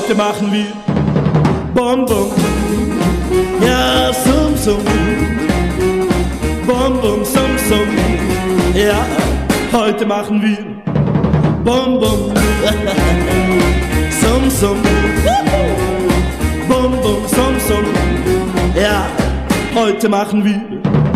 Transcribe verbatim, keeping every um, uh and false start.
heute machen wir Bom Bom, ja, Sum Sum, Bom Bom, Sum Sum, ja, heute machen wir Bom Bom, Sum Sum, Bom Bom, Sum Sum, ja, heute machen wir